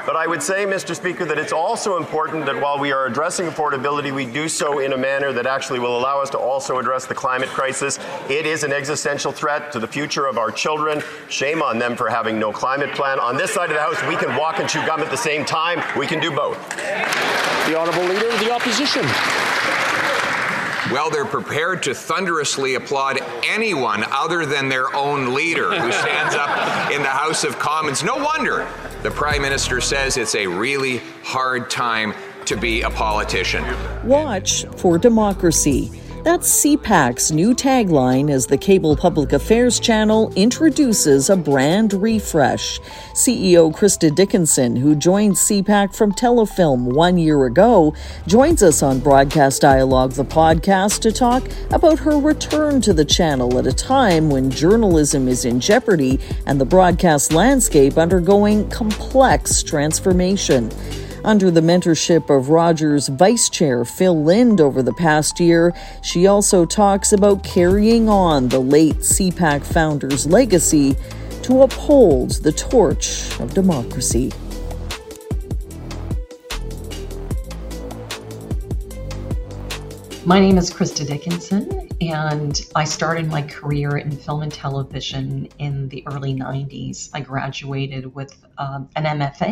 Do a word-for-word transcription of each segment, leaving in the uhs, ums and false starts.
But I would say, Mister Speaker, that it's also important that while we are addressing affordability, we do so in a manner that actually will allow us to also address the climate crisis. It is an existential threat to the future of our children. Shame on them for having no climate plan. On this side of the House, we can walk and chew gum at the same time. We can do both. The Honourable Leader of the Opposition. Well, they're prepared to thunderously applaud anyone other than their own leader who stands up in the House of Commons. No wonder the Prime Minister says it's a really hard time to be a politician. Watch for democracy. That's C PAC's new tagline as the Cable Public Affairs channel introduces a brand refresh. C E O Krista Dickinson, who joined C PAC from Telefilm one year ago, joins us on Broadcast Dialogue, the podcast, to talk about her return to the channel at a time when journalism is in jeopardy and the broadcast landscape undergoing complex transformation. Under the mentorship of Rogers Vice Chair Phil Lind over the past year, she also talks about carrying on the late C PAC founder's legacy to uphold the torch of democracy. My name is Krista Dickinson, and I started my career in film and television in the early nineties. I graduated with um, an M F A,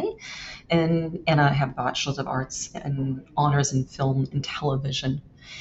and, and I have a Bachelor's of Arts and honors in film and television.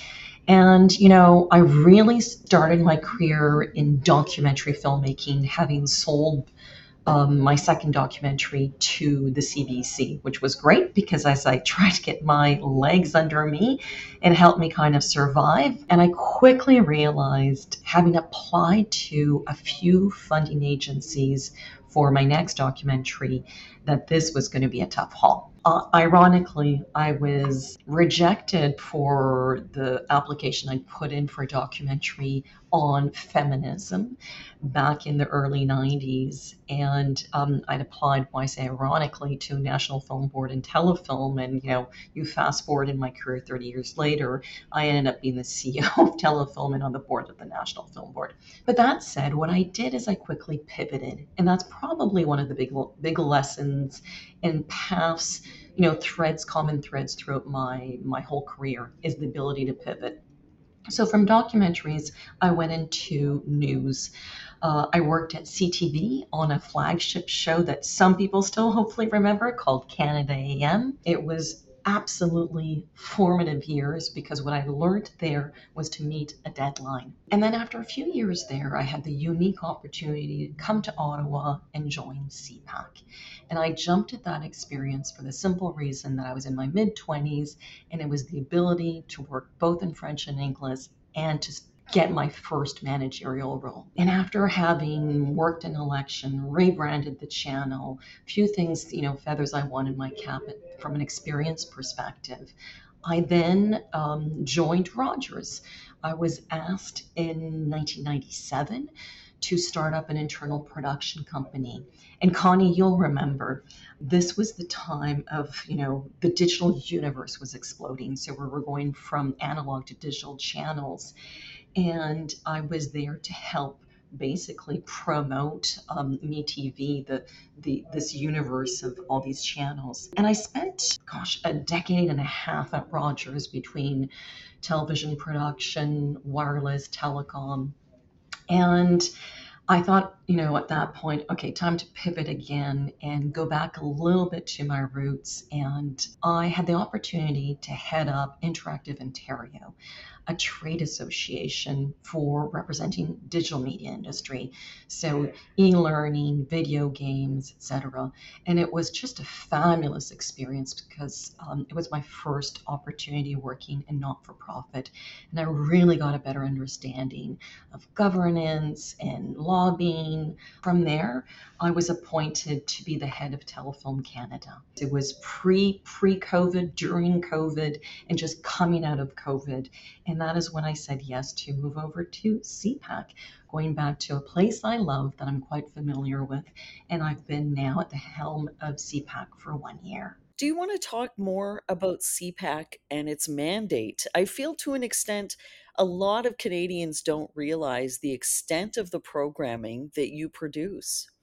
And, you know, I really started my career in documentary filmmaking, having sold Um, my second documentary to the C B C, which was great because as I tried to get my legs under me, it helped me kind of survive. And I quickly realized, having applied to a few funding agencies for my next documentary, that this was going to be a tough haul. Uh, ironically, I was rejected for the application I put in for a documentary on feminism back in the early nineties. And um, I'd applied, why I say ironically, to National Film Board and Telefilm. And, you know, you fast forward in my career thirty years later, I ended up being the C E O of Telefilm and on the board of the National Film Board. But that said, what I did is I quickly pivoted. And that's probably one of the big, big lessons and paths, you know, threads, common threads throughout my, my whole career is the ability to pivot. So from documentaries, I went into news. Uh, I worked at C T V on a flagship show that some people still hopefully remember called Canada A M. It was absolutely formative years because what I learned there was to meet a deadline. And then after a few years there, I had the unique opportunity to come to Ottawa and join C PAC. And I jumped at that experience for the simple reason that I was in my mid-twenties, and it was the ability to work both in French and English and to get my first managerial role. And after having worked in election, rebranded the channel, a few things, you know, feathers I won in my cap from an experience perspective, I then um, joined Rogers. I was asked in nineteen ninety-seven to start up an internal production company. And Connie, you'll remember, this was the time of, you know, the digital universe was exploding. So we were going from analog to digital channels. And I was there to help basically promote um, MeTV, the, the this universe of all these channels. And I spent, gosh, a decade and a half at Rogers between television production, wireless, telecom. And I thought, you know, at that point, okay, time to pivot again and go back a little bit to my roots. And I had the opportunity to head up Interactive Ontario, a trade association for representing digital media industry. So e-learning, video games, et cetera. And it was just a fabulous experience because um, it was my first opportunity working in not-for-profit. And I really got a better understanding of governance and lobbying. From there, I was appointed to be the head of Telefilm Canada. It was pre, pre-COVID, during COVID, and just coming out of COVID. And that is when I said yes to move over to C PAC, going back to a place I love that I'm quite familiar with. And I've been now at the helm of C PAC for one year. Do you want to talk more about C PAC and its mandate? I feel to an extent a lot of Canadians don't realize the extent of the programming that you produce.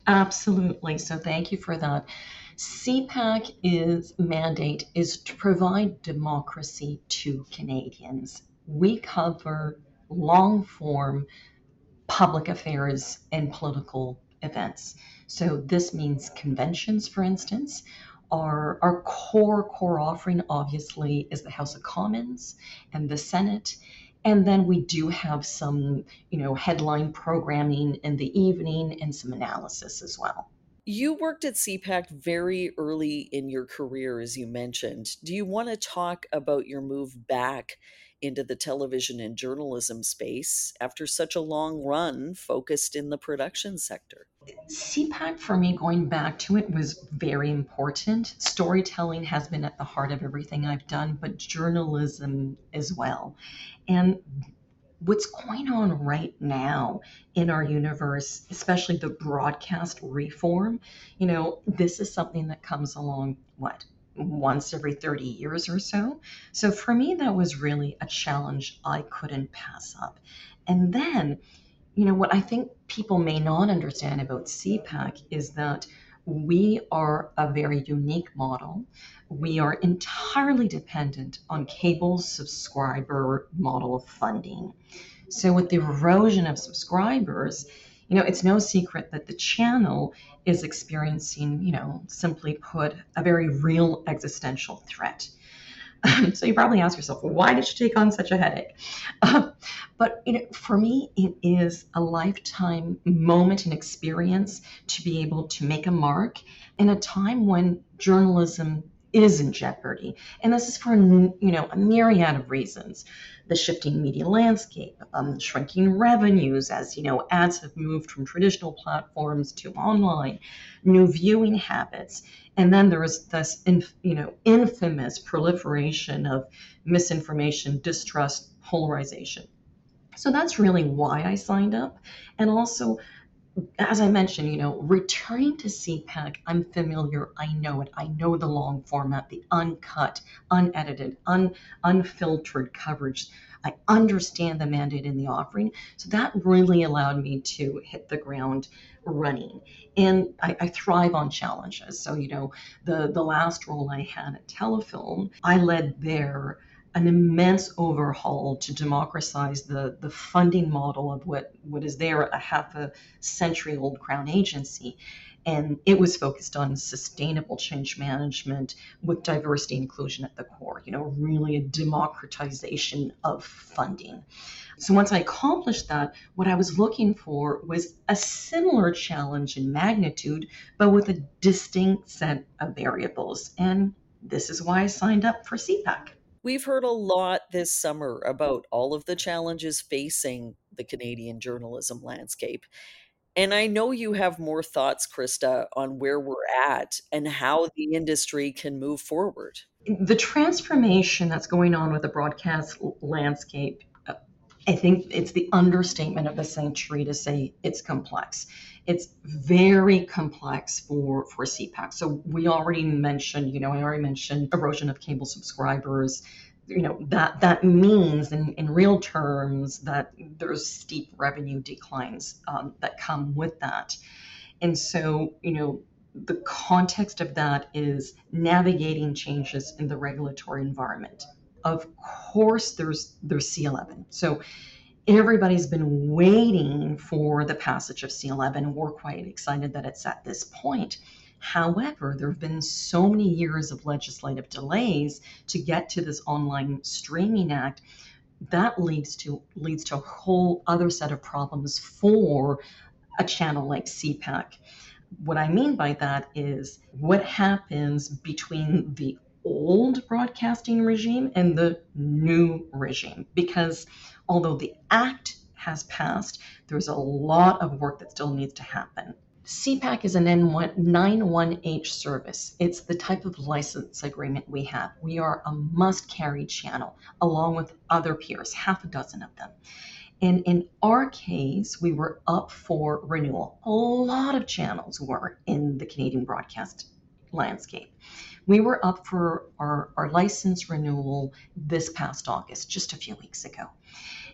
Absolutely. So thank you for that. C PAC is mandate is to provide democracy to Canadians. We cover long form public affairs and political events. So this means conventions, for instance. Our, our core core offering obviously is the House of Commons and the Senate. And then we do have some, you know, headline programming in the evening and some analysis as well. You worked at C PAC very early in your career, as you mentioned. Do you want to talk about your move back into the television and journalism space after such a long run focused in the production sector? C PAC for me, going back to it, was very important. Storytelling has been at the heart of everything I've done, but journalism as well. And what's going on right now in our universe, especially the broadcast reform, you know, this is something that comes along, what, once every thirty years or so. So for me, that was really a challenge I couldn't pass up. And then, you know, what I think people may not understand about C PAC is that we are a very unique model. We are entirely dependent on cable subscriber model of funding. So with the erosion of subscribers, you know, it's no secret that the channel is experiencing, you know, simply put, a very real existential threat. So you probably ask yourself, well, why did you take on such a headache? Uh, but you know, for me, it is a lifetime moment and experience to be able to make a mark in a time when journalism is in jeopardy. And this is for, you know, a myriad of reasons. The shifting media landscape, um, shrinking revenues as, you know, ads have moved from traditional platforms to online, new viewing habits. And then there is this, you know, infamous proliferation of misinformation, distrust, polarization. So that's really why I signed up. And also, as I mentioned, you know, returning to C PAC, I'm familiar. I know it. I know the long format, the uncut, unedited, un, unfiltered coverage. I understand the mandate in the offering. So that really allowed me to hit the ground running. And I, I thrive on challenges. So, you know, the, the last role I had at Telefilm, I led there an immense overhaul to democratize the, the funding model of what, what is there a half a century old Crown agency. And it was focused on sustainable change management with diversity and inclusion at the core, you know, really a democratization of funding. So once I accomplished that, what I was looking for was a similar challenge in magnitude, but with a distinct set of variables. And this is why I signed up for C PAC. We've heard a lot this summer about all of the challenges facing the Canadian journalism landscape. And I know you have more thoughts, Krista, on where we're at and how the industry can move forward. The transformation that's going on with the broadcast landscape, I think it's the understatement of the century to say it's complex. It's very complex for, for C PAC. So we already mentioned, you know, I already mentioned erosion of cable subscribers. You know, that that means in, in real terms that there's steep revenue declines um, that come with that. And so, you know, the context of that is navigating changes in the regulatory environment. Of course, there's there's C eleven. So everybody's been waiting for the passage of C eleven. We're quite excited that it's at this point. However, there have been so many years of legislative delays to get to this online streaming act that leads to leads to a whole other set of problems for a channel like C PAC. What I mean by that is what happens between the old broadcasting regime and the new regime, because although the act has passed, there's a lot of work that still needs to happen. C PAC is an N ninety-one H service. It's the type of license agreement we have. We are a must-carry channel, along with other peers, half a dozen of them. And in our case, we were up for renewal. A lot of channels were in the Canadian broadcast landscape. We were up for our, our license renewal this past August, just a few weeks ago.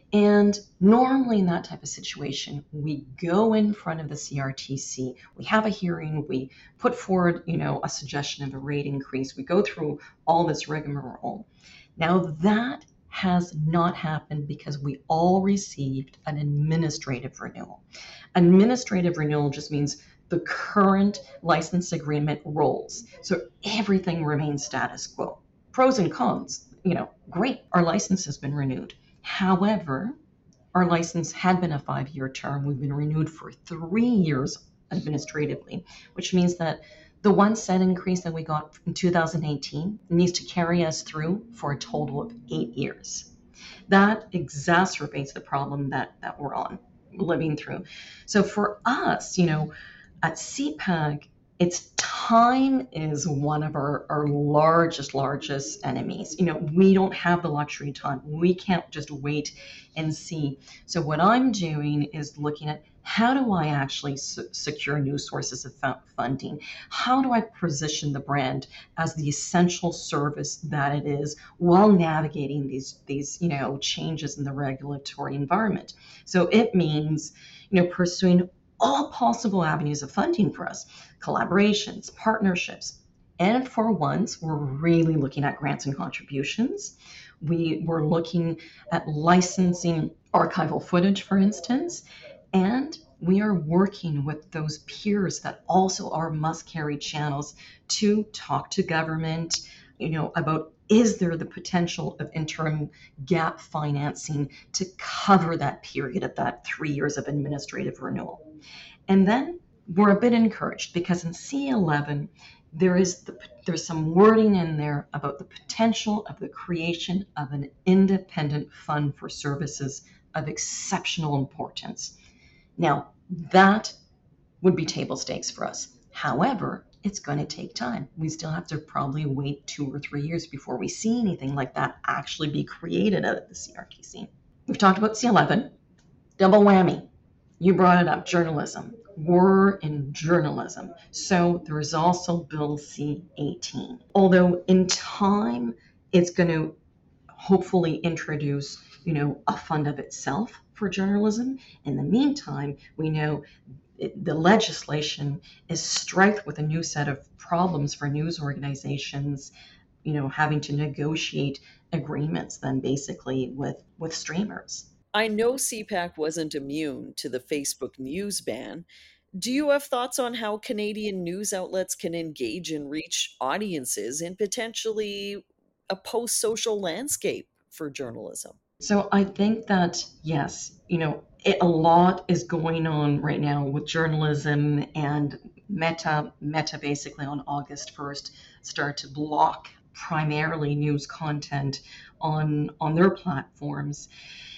And normally in that type of situation, we go in front of the C R T C, we have a hearing, we put forward, you know, a suggestion of a rate increase, we go through all this rigmarole. Now that has not happened because we all received an administrative renewal. Administrative renewal just means the current license agreement rolls. So everything remains status quo. Pros and cons, you know, great, our license has been renewed. However, our license had been a five-year term. We've been renewed for three years administratively, which means that the one cent increase that we got in two thousand eighteen needs to carry us through for a total of eight years. That exacerbates the problem that, that we're on, living through. So for us, you know, at C PAC, it's time is one of our, our largest, largest enemies. You know, we don't have the luxury of time. We can't just wait and see. So what I'm doing is looking at how do I actually su- secure new sources of f- funding? How do I position the brand as the essential service that it is while navigating these, these, you know, changes in the regulatory environment? So it means, you know, pursuing all possible avenues of funding for us, collaborations, partnerships. And for once, we're really looking at grants and contributions. We were looking at licensing archival footage, for instance, and we are working with those peers that also are must-carry channels to talk to government, you know, about is there the potential of interim gap financing to cover that period of that three years of administrative renewal. And then we're a bit encouraged because in C eleven, there is the, there's some wording in there about the potential of the creation of an independent fund for services of exceptional importance. Now, that would be table stakes for us. However, it's going to take time. We still have to probably wait two or three years before we see anything like that actually be created out of the C R T C. We've talked about C eleven, double whammy. You brought it up, journalism. We're in journalism. So there is also Bill C eighteen. Although in time, it's going to hopefully introduce, you know, a fund of itself for journalism. In the meantime, we know it, the legislation is strife with a new set of problems for news organizations, you know, having to negotiate agreements then basically with, with streamers. I know C PAC wasn't immune to the Facebook news ban. Do you have thoughts on how Canadian news outlets can engage and reach audiences in potentially a post-social landscape for journalism? So I think that, yes, you know, it, a lot is going on right now with journalism, and Meta, Meta basically on August first started to block primarily news content on, on their platforms.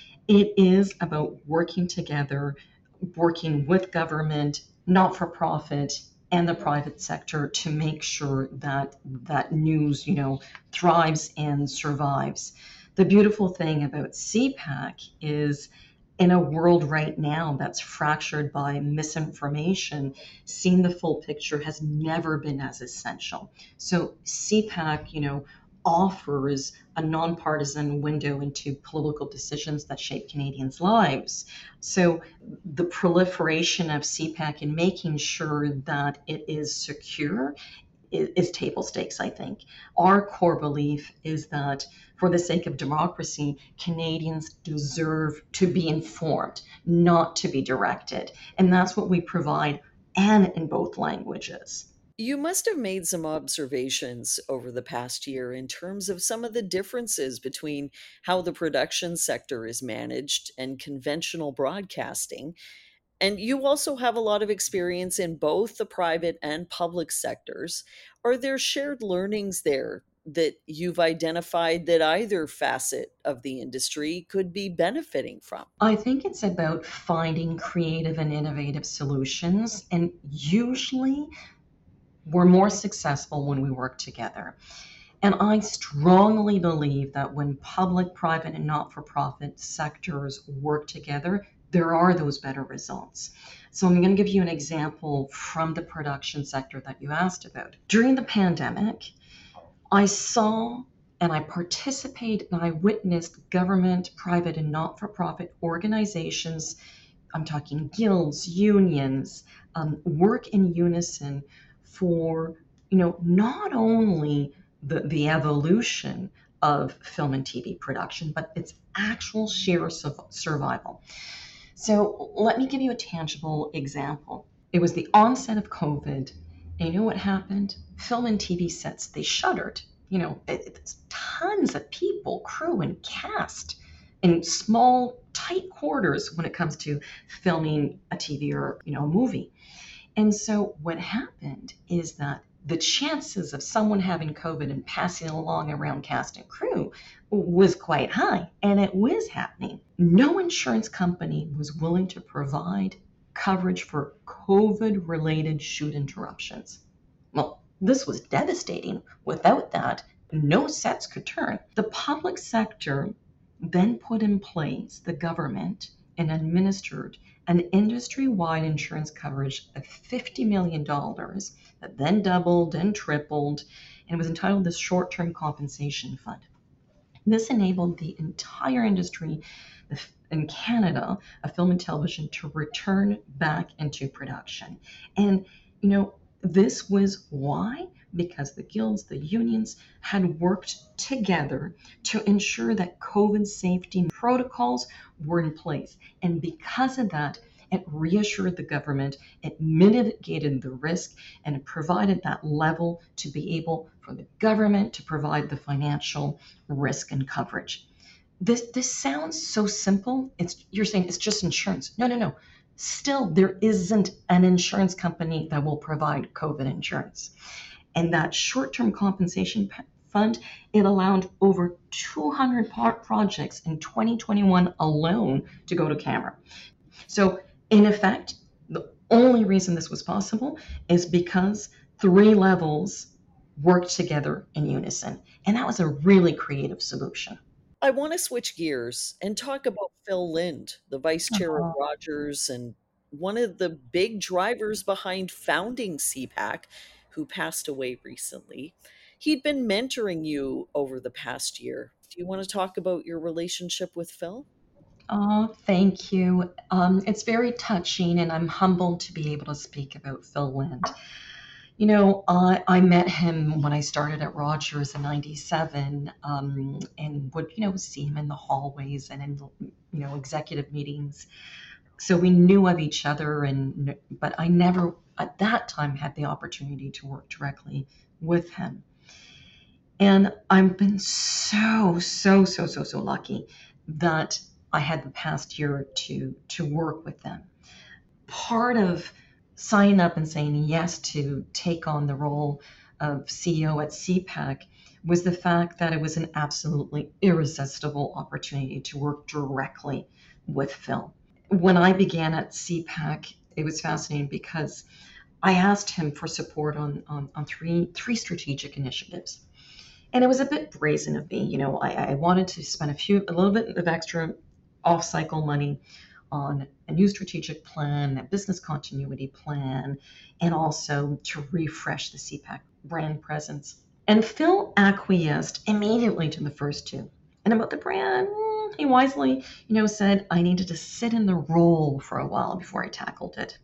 It is about working together, working with government, not-for-profit, and the private sector to make sure that that news, you know, thrives and survives. The beautiful thing about C PAC is in a world right now that's fractured by misinformation, seeing the full picture has never been as essential. So C PAC, you know, offers a nonpartisan window into political decisions that shape Canadians' lives. So the proliferation of C PAC and making sure that it is secure is, is table stakes, I think. Our core belief is that for the sake of democracy, Canadians deserve to be informed, not to be directed. And that's what we provide, and in both languages. You must have made some observations over the past year in terms of some of the differences between how the production sector is managed and conventional broadcasting. And you also have a lot of experience in both the private and public sectors. Are there shared learnings there that you've identified that either facet of the industry could be benefiting from? I think it's about finding creative and innovative solutions, and usually we're more successful when we work together. And I strongly believe that when public, private, and not-for-profit sectors work together, there are those better results. So I'm going to give you an example from the production sector that you asked about. During the pandemic, I saw and I participated and I witnessed government, private, and not-for-profit organizations, I'm talking guilds, unions, um, work in unison for, you know, not only the, the evolution of film and T V production, but its actual sheer survival. So let me give you a tangible example. It was the onset of COVID, and you know what happened? Film and T V sets, they shuttered. You know, it, it's tons of people, crew and cast in small, tight quarters when it comes to filming a T V or, you know, a movie. And so what happened is that the chances of someone having COVID and passing it along around cast and crew was quite high, and it was happening. No insurance company was willing to provide coverage for COVID-related shoot interruptions. Well, this was devastating. Without that, no sets could turn. The public sector then put in place, the government, and administered an industry-wide insurance coverage of fifty million dollars that then doubled and tripled, and it was entitled the Short-Term Compensation Fund. This enabled the entire industry in Canada of film and television to return back into production. And, you know, this was why? Because the guilds, the unions had worked together to ensure that COVID safety protocols were in place. And because of that, it reassured the government, it mitigated the risk, and it provided that level to be able for the government to provide the financial risk and coverage. This this sounds so simple. It's you're saying it's just insurance. No, no, no. Still, there isn't an insurance company that will provide COVID insurance. And that short-term compensation fund, it allowed over two hundred projects in twenty twenty-one alone to go to camera. So in effect, the only reason this was possible is because three levels worked together in unison. And that was a really creative solution. I want to switch gears and talk about Phil Lind, the vice chair Uh-huh. of Rogers and one of the big drivers behind founding C PAC, who passed away recently. He'd been mentoring you over the past year. Do you want to talk about your relationship with Phil? Oh, thank you. Um, it's very touching, and I'm humbled to be able to speak about Phil Lind. You know, I, I met him when I started at Rogers in ninety-seven, um, and would, you know, see him in the hallways and in, you know, executive meetings. So we knew of each other, and but I never at that time had the opportunity to work directly with him. And I've been so, so, so, so, so lucky that I had the past year to to work with them. Part of signing up and saying yes to take on the role of C E O at C PAC was the fact that it was an absolutely irresistible opportunity to work directly with Phil. When I began at C PAC, it was fascinating because I asked him for support on, on, on three three strategic initiatives. And it was a bit brazen of me. You know, I, I wanted to spend a few, a little bit of extra off-cycle money on a new strategic plan, a business continuity plan, and also to refresh the C PAC brand presence. And Phil acquiesced immediately to the first two. And about the brand, he wisely, you know, said I needed to sit in the role for a while before I tackled it.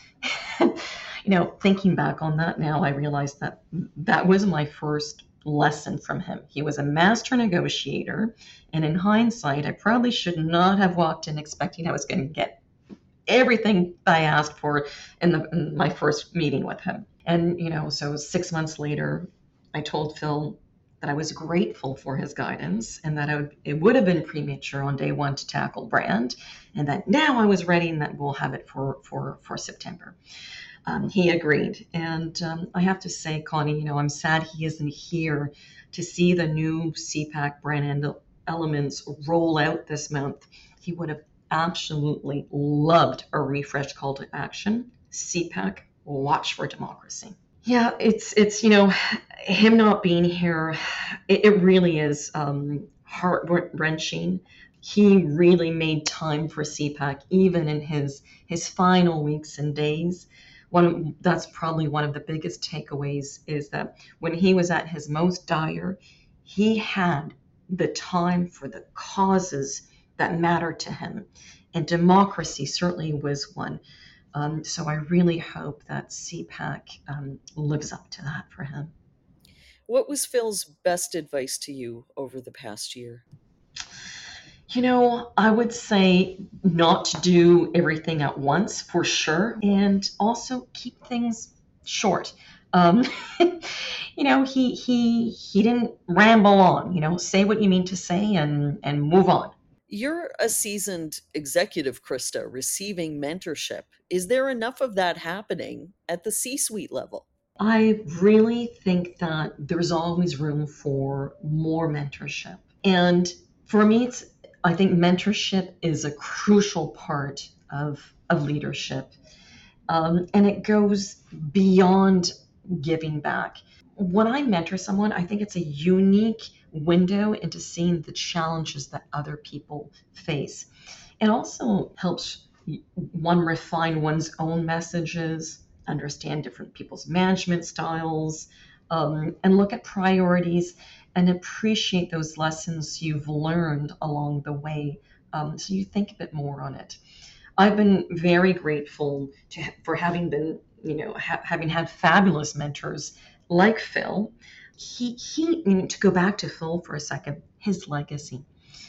You know, thinking back on that now, I realized that that was my first lesson from him. He was a master negotiator, and in hindsight, I probably should not have walked in expecting I was going to get everything I asked for in, the, in my first meeting with him. And, you know, so six months later, I told Phil that I was grateful for his guidance and that I would, it would have been premature on day one to tackle brand, and that now I was ready and that we'll have it for, for, for September. Um, he agreed. And um, I have to say, Connie, you know, I'm sad he isn't here to see the new C PAC brand elements roll out this month. He would have absolutely loved a refreshed call to action. C PAC, watch for democracy. Yeah, it's, it's you know, him not being here, it, it really is um, heart-wrenching. He really made time for C PAC, even in his, his final weeks and days. One, that's probably one of the biggest takeaways is that when he was at his most dire, he had the time for the causes that mattered to him. And democracy certainly was one. Um, so I really hope that C PAC um, lives up to that for him. What was Phil's best advice to you over the past year? You know, I would say not to do everything at once for sure, and also keep things short. Um, you know, he he he didn't ramble on. You know, say what you mean to say and and move on. You're a seasoned executive, Krista, receiving mentorship. Is there enough of that happening at the C-suite level? I really think that there's always room for more mentorship. And for me, it's, I think mentorship is a crucial part of, of leadership. Um, and it goes beyond giving back. When I mentor someone, I think it's a unique window into seeing the challenges that other people face. It also helps one refine one's own messages, understand different people's management styles, um, and look at priorities and appreciate those lessons you've learned along the way. Um, so you think a bit more on it. I've been very grateful to for having been, you know, ha- having had fabulous mentors like Phil. He, he, you know, to go back to Phil for a second, his legacy.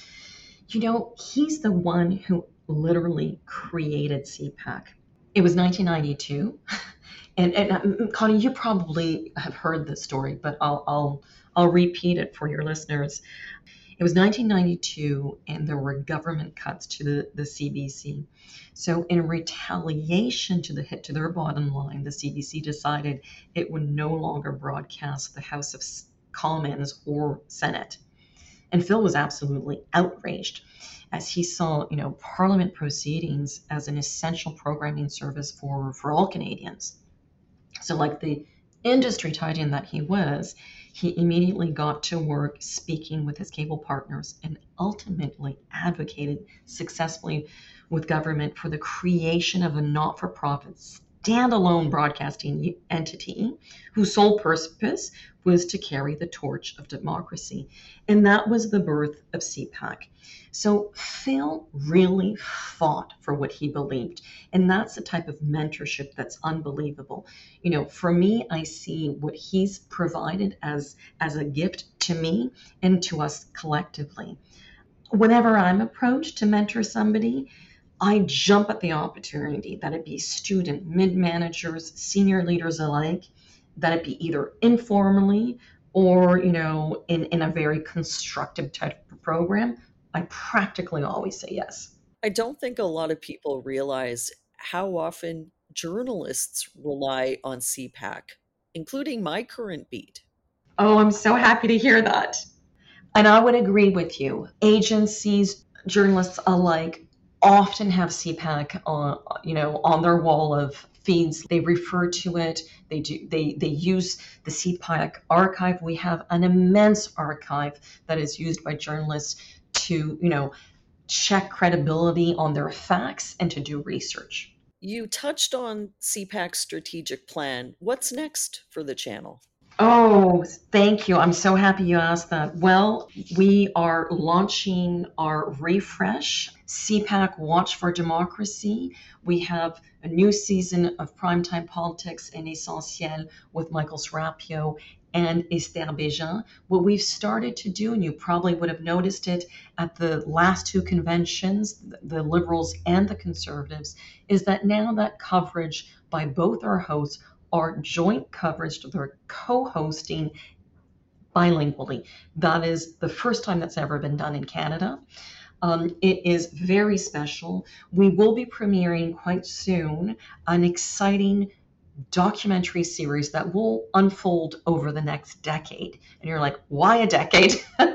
You know, he's the one who literally created C PAC. It was nineteen ninety-two, and and uh, Connie, you probably have heard this story, but I'll I'll I'll repeat it for your listeners. It was nineteen ninety-two, and there were government cuts to the, the C B C. So in retaliation to the hit to their bottom line, the C B C decided it would no longer broadcast the House of Commons or Senate. And Phil was absolutely outraged as he saw, you know, Parliament proceedings as an essential programming service for, for all Canadians. So like the industry titan that he was, he immediately got to work speaking with his cable partners and ultimately advocated successfully with government for the creation of a not-for-profit standalone broadcasting entity whose sole purpose was to carry the torch of democracy. And that was the birth of C PAC. So Phil really fought for what he believed. And that's the type of mentorship that's unbelievable. You know, for me, I see what he's provided as, as a gift to me and to us collectively. Whenever I'm approached to mentor somebody, I jump at the opportunity, that it be student, mid-managers, senior leaders alike, that it be either informally or, you know, in, in a very constructive type of program. I practically always say yes. I don't think a lot of people realize how often journalists rely on C PAC, including my current beat. Oh, I'm so happy to hear that. And I would agree with you. Agencies, journalists alike, often have C PAC on, you know, on their wall of feeds. They refer to it. They do. They they use the C PAC archive. We have an immense archive that is used by journalists to, you know, check credibility on their facts and to do research. You touched on C PAC's strategic plan. What's next for the channel? Oh, thank you. I'm so happy you asked that. Well, we are launching our refresh, C PAC Watch for Democracy. We have a new season of Primetime Politics and Essentiel with Michael Serapio and Esther Béjean. What we've started to do, and you probably would have noticed it at the last two conventions, the Liberals and the Conservatives, is that now that coverage by both our hosts are joint coverage that they're co-hosting bilingually. That is the first time that's ever been done in Canada. Um, it is very special. We will be premiering quite soon an exciting documentary series that will unfold over the next decade. And you're like, why a decade?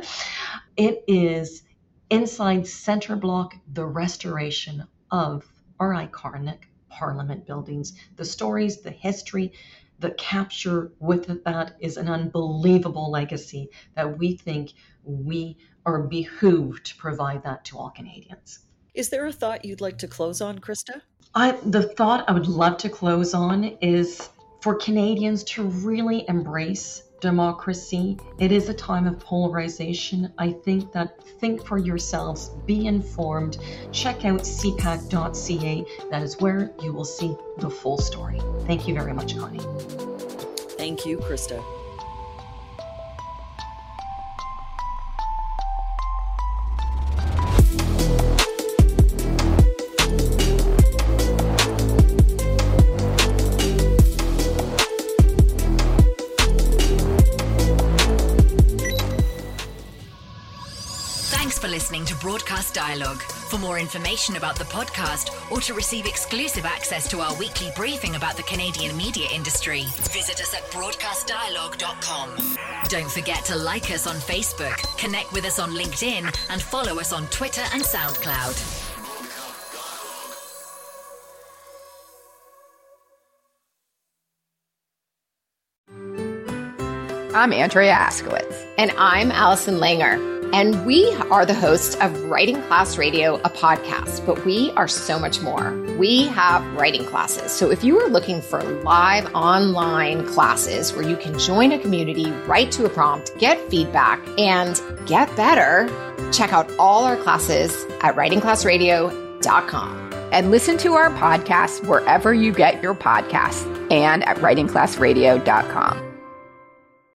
It is Inside Centre Block, the restoration of our iconic Parliament buildings. The stories, the history, the capture with that is an unbelievable legacy that we think we are behooved to provide that to all Canadians. Is there a thought you'd like to close on, Krista? I, the thought I would love to close on is for Canadians to really embrace democracy. It is a time of polarization. I think that think for yourselves, be informed, check out c pac dot c a. That is where you will see the full story. Thank you very much, Connie. Thank you, Krista. For listening to Broadcast Dialogue. For more information about the podcast or to receive exclusive access to our weekly briefing about the Canadian media industry, visit us at broadcast dialogue dot com. Don't forget to like us on Facebook, connect with us on LinkedIn, and follow us on Twitter and SoundCloud. I'm Andrea Askowitz. And I'm Allison Langer. And we are the hosts of Writing Class Radio, a podcast, but we are so much more. We have writing classes. So if you are looking for live online classes where you can join a community, write to a prompt, get feedback, and get better, check out all our classes at writing class radio dot com. And listen to our podcast wherever you get your podcasts and at writing class radio dot com.